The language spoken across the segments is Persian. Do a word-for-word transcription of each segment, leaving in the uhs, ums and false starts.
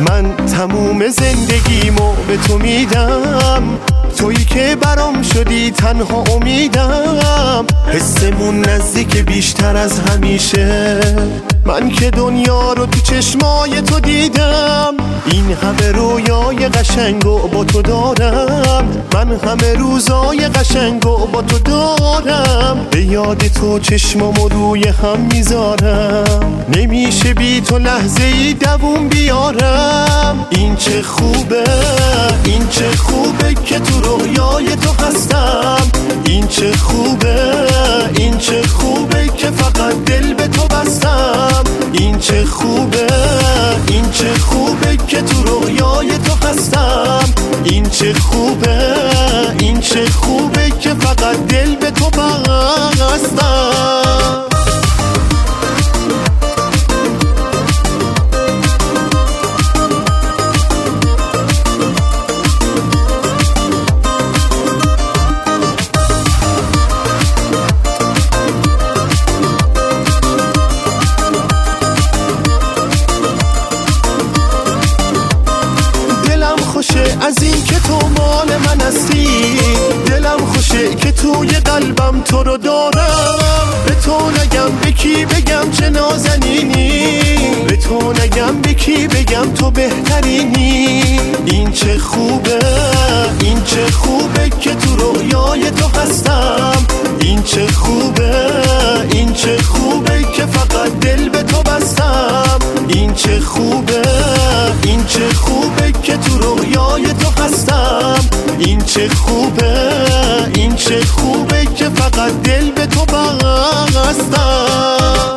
من تموم زندگیمو به تو میدم، تویی که برام شدی تنها امیدم. حسمون نزدیک بیشتر از همیشه، من که دنیا رو تو چشمای تو دیدم. این همه رویای قشنگو با تو دارم، من همه روزای قشنگو با تو دارم. به یاد تو چشمامو روی هم میذارم، نمیشه بی تو لحظه ای دووم بیارم. این چه خوبه، این چه خوبه که تو رویای تو هستم. این چه خوبه، این چه خوبه که فقط دل به تو بستم. این چه خوبه، این چه خوبه که تو رویای تو هستم. این چه خوبه، این چه خوبه که فقط دل به تو بستم. از این که تو مال من هستی، دلم خوشه که توی قلبم تو رو دارم. به تو نگم به کی بگم چه نازنینی، به تو نگم به کی بگم تو بهترینی. این چه خوبه، این چه خوبه که تو رویای تو هستم. این چه خوبه، این چه خوبه که فقط دل به تو بستم. این چه خوبه، این چه خوبه که تو رویای تو هستم. این چه خوبه، این چه خوبه که فقط دل به تو بستم.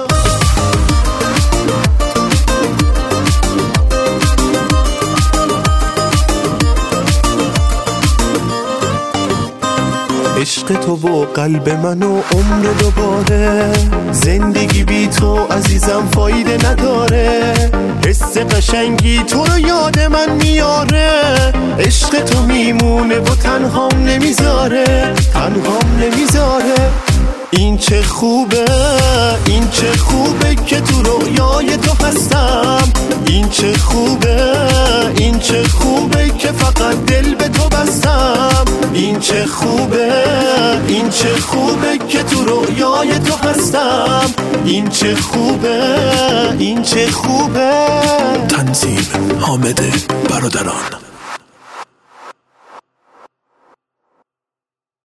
عشق تو و قلب من و عمر دوباره، زندگی بی تو عزیزم فایده نداره. حس قشنگی تو رو یاد من میاره، عشق تو میمونه و تنهام نمیذاره، تنهام نمیذاره. این چه خوبه، این چه خوبه که تو رویای تو هستم. این چه خوبه، این چه خوبه که فقط دل به تو بستم. این چه خوبه، این چه خوبه که تو رویای تو هستم. این چه خوبه، این چه خوبه. تنظیم حامد برادران.